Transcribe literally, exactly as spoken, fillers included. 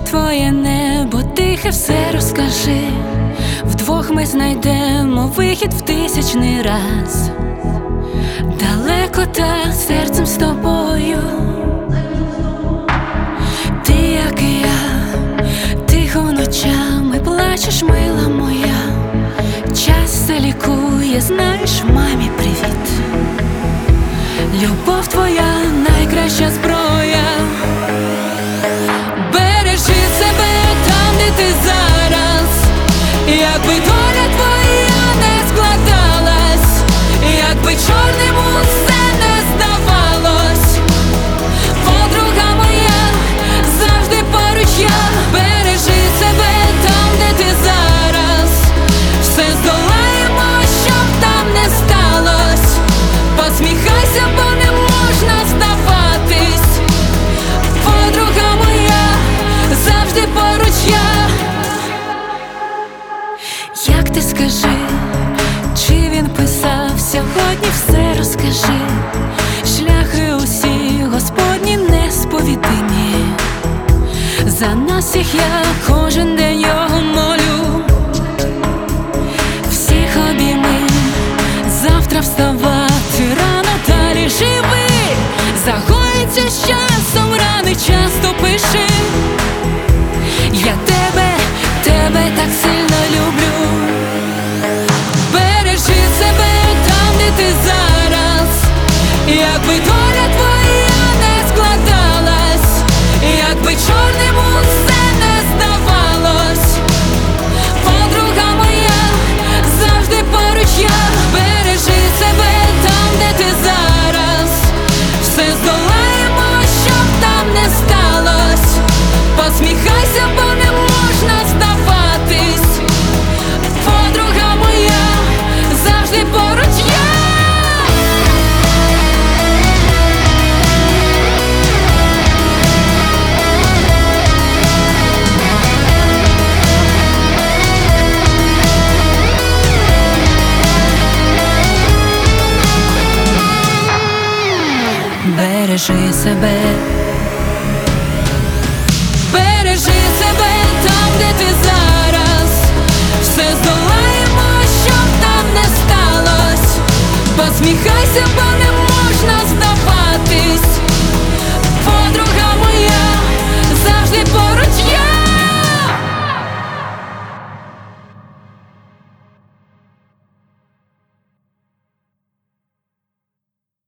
твоє небо, тихе, все розкажи. Вдвох ми знайдемо вихід в тисячний раз. Далеко та серцем з тобою. Ти, як і я, тихо ночами плачеш, мила моя. Час все лікує, знаєш, мамі привіт. Любов твоя найкраща зброя. Бережи себе там, де ти зараз. Якби доля твоя не складалась, якби чорним усе не здавалось, подруга моя, завжди поруч я. Бережи себе там, де ти зараз. Все здолаємо, щоб там не сталось. Посміхайся, бо не можна здаватись. Подруга моя, завжди поруч я. Як ти скажи, чи він писав сьогодні, все розкажи. Шляхи усі Господні несповідимі. За нас всіх я кожен день його молю. Всіх обійми, завтра вставати рано, далі живи. Загоїться з часом рани, часто пиши. Я тебе, тебе так сильно люблю. Бережи себе там, де ти зараз. Якби доля твоя не складалась, якби чорним усе не здавалось, подруга моя, завжди поруч я. Бережи себе там, де ти зараз. Все здолаємо, щоб там не сталось. Посміхайся, бо не можна здаватись. Подруга моя, завжди поруч я. Бережи себе. Бережи себе там, де ти зараз. Все здолаємо, щоб там не сталось. Посміхайся, бо не